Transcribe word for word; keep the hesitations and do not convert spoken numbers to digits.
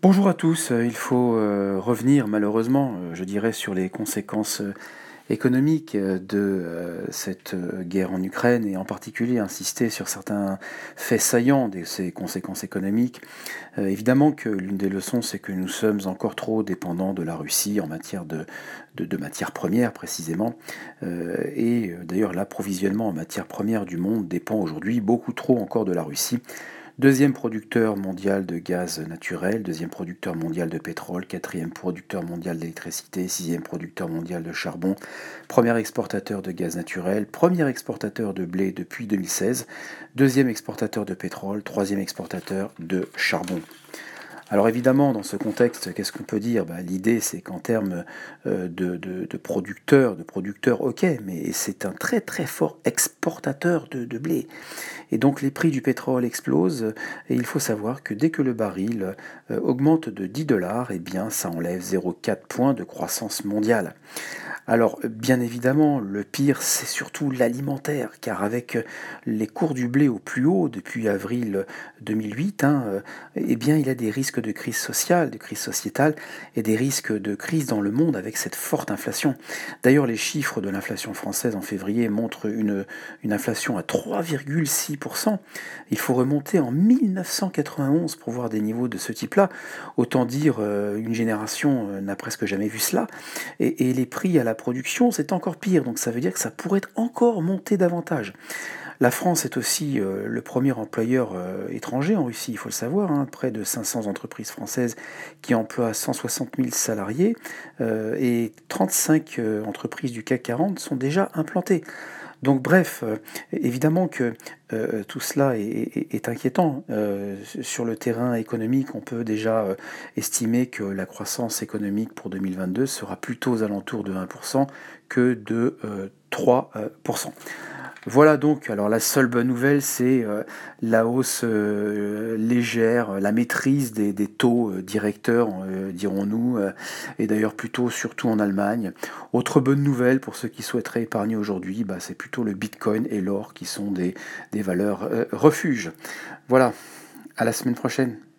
Bonjour à tous, heu, il faut, heu, revenir malheureusement, heu, je dirais sur les conséquences, heu, économiques, heu, de, heu, cette, heu, guerre en Ukraine et en particulier insister sur certains faits saillants de ces conséquences économiques. Heu, évidemment que l'une des leçons, c'est que nous sommes encore trop dépendants de la Russie en matière de de de matières premières précisément, heu et heu, d'ailleurs l'approvisionnement en matières premières du monde dépend aujourd'hui beaucoup trop encore de la Russie. Deuxième producteur mondial de gaz naturel, deuxième producteur mondial de pétrole, quatrième producteur mondial d'électricité, sixième producteur mondial de charbon, premier exportateur de gaz naturel, premier exportateur de blé depuis deux mille seize, deuxième exportateur de pétrole, troisième exportateur de charbon. Alors évidemment, dans ce contexte, qu'est-ce qu'on peut dire? Bah, l'idée, c'est qu'en termes euh, de, de- de producteurs, de producteurs, ok, mais c'est un très très fort exportateur de, de blé. Et donc les prix du pétrole explosent, et il faut savoir que dès que le baril euh, augmente de dix dollars, eh bien ça enlève zéro virgule quatre points de croissance mondiale. Alors, bien évidemment, le pire, c'est surtout l'alimentaire, car avec euh, les cours du blé au plus haut depuis avril deux mille huit, hein, euh, eh bien, il y a des risques de crise sociale, de crise sociétale, et des risques de crise dans le monde avec cette forte inflation. D'ailleurs, les chiffres de l'inflation française en février montrent une, une inflation à trois virgule six pour cent. Il faut remonter en mille neuf cent quatre-vingt-onze pour voir des niveaux de ce type-là. Autant dire, euh, une génération euh, n'a presque jamais vu cela. Et, et les prix à la production, c'est encore pire. Donc ça veut dire que ça pourrait encore monter davantage. La France est aussi euh, le premier employeur euh, étranger en Russie, il faut le savoir. Hein, près de cinq cents entreprises françaises qui emploient cent soixante mille salariés euh, et trente-cinq euh, entreprises du CAC quarante sont déjà implantées. Donc bref, euh, évidemment que euh, tout cela est, est- est inquiétant. Euh, sur le terrain économique, on peut déjà euh, estimer que la croissance économique pour deux mille vingt-deux sera plutôt aux alentours de un pour cent que de euh, trois pour cent. Voilà donc, alors la seule bonne nouvelle, c'est euh, la hausse euh, légère, la maîtrise des, des taux euh, directeurs, euh, dirons-nous, euh, et d'ailleurs plutôt surtout en Allemagne. Autre bonne nouvelle pour ceux qui souhaiteraient épargner aujourd'hui, bah, c'est plutôt le Bitcoin et l'or qui sont des, des valeurs euh, refuges. Voilà, à la semaine prochaine.